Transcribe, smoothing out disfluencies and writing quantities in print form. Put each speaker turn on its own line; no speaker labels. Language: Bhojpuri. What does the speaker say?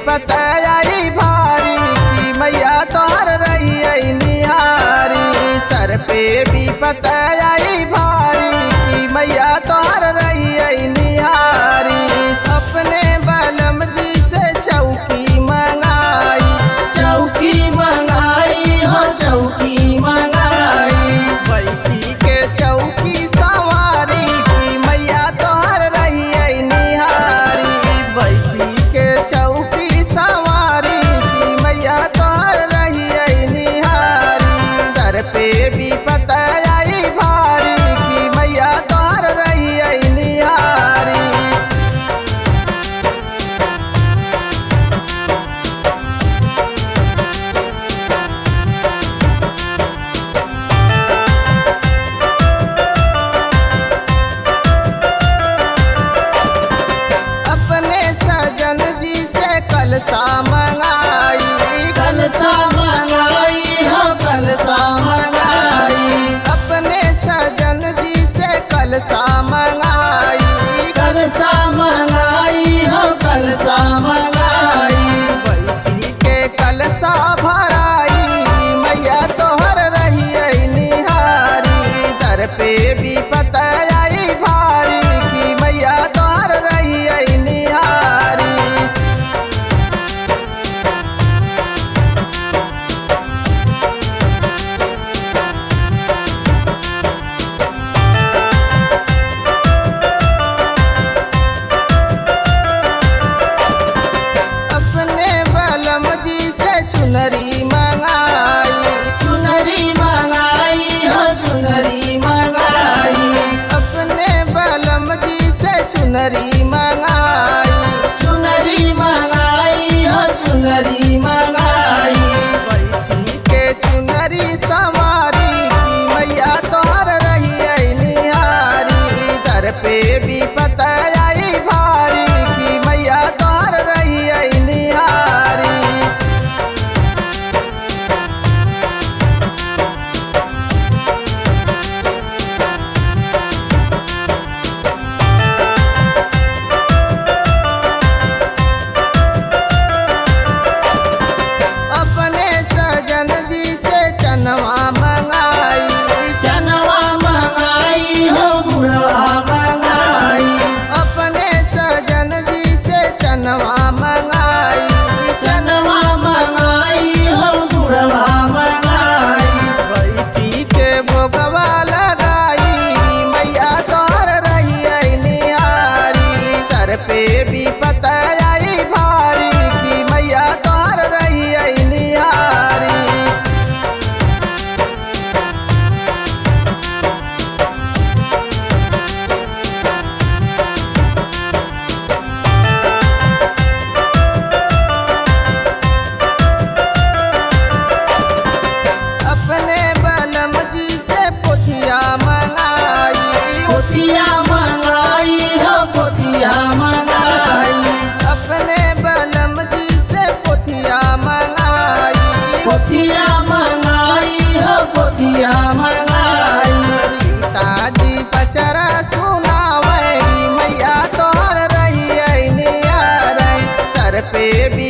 विपत आई भारी की मैया तोहर रही निहारी। सर पे विपत आई भारी की मैया तोहर रही निहारी। अपने बलम जी से चौकी मंगाई, चौकी मंगाई हो चौकी मंगाई। बैठी के चौकी सवारी की मैया तोहर रही निहारी। बैठी के चौकी सवारी की मैया तोहर रही निहारी। सर पे विपत आई भारी की मैया तोहर रही निहारी। अपने सजन जी से कलसा मंगाई, कलसा मंगाई हो कलसा मंगाई। अपने सजन जी से कलसा मंगाई, कलसा मंगाई हो कलसा मंगाई। बैठी के कलसा भराई मैया तोहर रही निहारी। सर पे विपत आई भारी की मैया तोहर रही निहारी। अपने बलम जी से चुनरी मंगाई, चुनरी मंगाई हो चुनरी मंगाई। अपने बलम जी से चुनरी मंगाई, चुनरी मंगाई हो चुनरी मंगाई। बैठी के चुनरी सवारी की मैया तोहर रही निहारी। सर पे विपत आई भारी की मैया तोहर रही निहारी। अपने सजन जी से चनवा मंगाई, चनवा मंगाई हो गुड़वा मंगाई। अपने सजन जी से चनवा मंगाई, चनवा मंगाई हो गुड़वा मंगाई। बैठी के भोगवा लगाई मैया तोहर रही निहारी। सर पे विपत आई भारी की मैया तोहर रही निहारी। अपने बलम जी से पोथिया मंगाई, पोथिया मंगाई हो पोथिया मंगाई। अपने बलम जी से पोथिया मंगाई, पोथिया मंगाई हो पोथिया मंगाई। पिताजी पचरा सुनावई मैया तोहर रही निहारी। सर पे भी